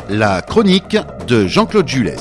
La chronique de Jean-Claude Jules.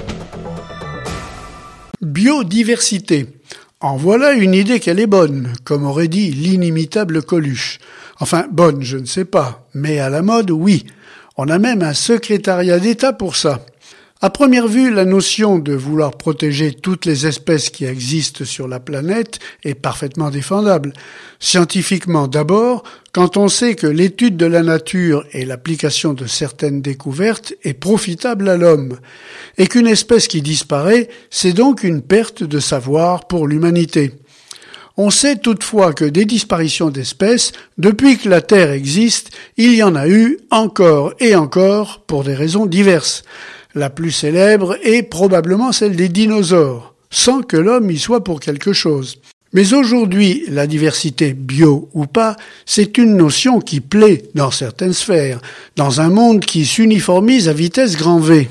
Biodiversité. En voilà une idée qu'elle est bonne, comme aurait dit l'inimitable Coluche. Enfin, bonne, je ne sais pas, mais à la mode, oui. On a même un secrétariat d'État pour ça. À première vue, la notion de vouloir protéger toutes les espèces qui existent sur la planète est parfaitement défendable. Scientifiquement d'abord, quand on sait que l'étude de la nature et l'application de certaines découvertes est profitable à l'homme, et qu'une espèce qui disparaît, c'est donc une perte de savoir pour l'humanité. On sait toutefois que des disparitions d'espèces, depuis que la Terre existe, il y en a eu encore et encore pour des raisons diverses. La plus célèbre est probablement celle des dinosaures, sans que l'homme y soit pour quelque chose. Mais aujourd'hui, la diversité, bio ou pas, c'est une notion qui plaît dans certaines sphères, dans un monde qui s'uniformise à vitesse grand V.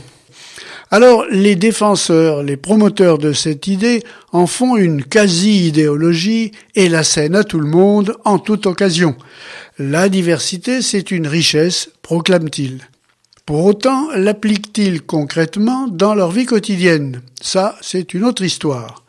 Alors, les défenseurs, les promoteurs de cette idée en font une quasi-idéologie et la scènent à tout le monde en toute occasion. La diversité, c'est une richesse, proclament-ils. Pour autant, l'appliquent-ils concrètement dans leur vie quotidienne? Ça, c'est une autre histoire.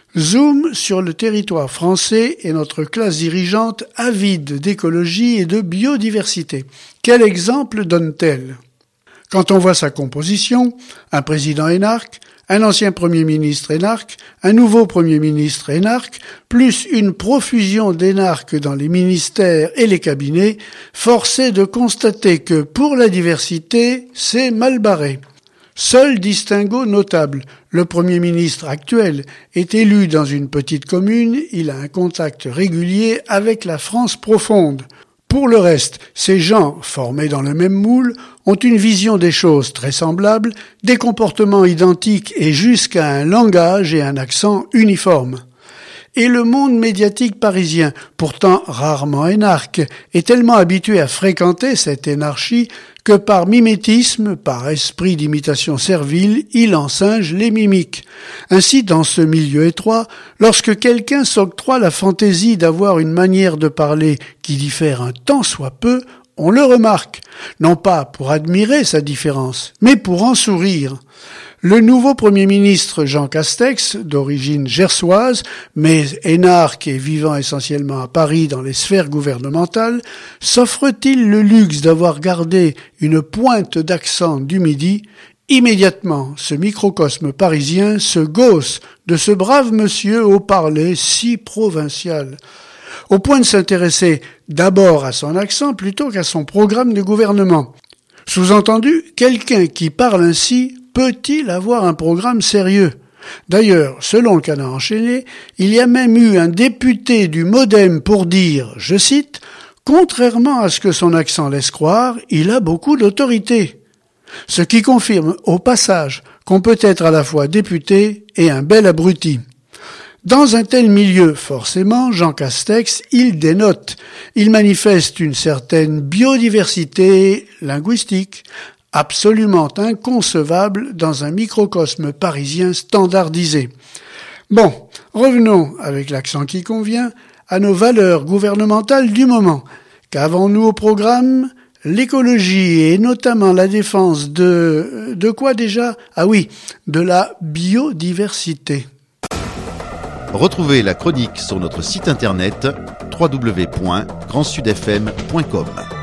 Zoom sur le territoire français et notre classe dirigeante avide d'écologie et de biodiversité. Quel exemple donne-t-elle? Quand on voit sa composition, un président énarque, un ancien Premier ministre énarque, un nouveau Premier ministre énarque, plus une profusion d'énarques dans les ministères et les cabinets, force est de constater que pour la diversité, c'est mal barré. Seul distinguo notable, le Premier ministre actuel est élu dans une petite commune, il a un contact régulier avec la France profonde. Pour le reste, ces gens, formés dans le même moule, ont une vision des choses très semblable, des comportements identiques et jusqu'à un langage et un accent uniformes. Et le monde médiatique parisien, pourtant rarement énarque, est tellement habitué à fréquenter cette énarchie que par mimétisme, par esprit d'imitation servile, il en singe les mimiques. Ainsi, dans ce milieu étroit, lorsque quelqu'un s'octroie la fantaisie d'avoir une manière de parler qui diffère un tant soit peu, on le remarque, non pas pour admirer sa différence, mais pour en sourire. Le nouveau Premier ministre Jean Castex, d'origine gersoise, mais énarque et vivant essentiellement à Paris dans les sphères gouvernementales, s'offre-t-il le luxe d'avoir gardé une pointe d'accent du Midi? Immédiatement, ce microcosme parisien se gausse de ce brave monsieur au parler si provincial, au point de s'intéresser d'abord à son accent plutôt qu'à son programme de gouvernement. Sous-entendu, quelqu'un qui parle ainsi peut-il avoir un programme sérieux? D'ailleurs, selon le Canard enchaîné, il y a même eu un député du MoDem pour dire, je cite, « Contrairement à ce que son accent laisse croire, il a beaucoup d'autorité ». Ce qui confirme au passage qu'on peut être à la fois député et un bel abruti. Dans un tel milieu, forcément, Jean Castex, il dénote. Il manifeste une certaine biodiversité linguistique, absolument inconcevable dans un microcosme parisien standardisé. Bon, revenons, avec l'accent qui convient, à nos valeurs gouvernementales du moment. Qu'avons-nous au programme? L'écologie et notamment la défense de quoi déjà? Ah oui, de la biodiversité. Retrouvez la chronique sur notre site internet www.grandsudfm.com.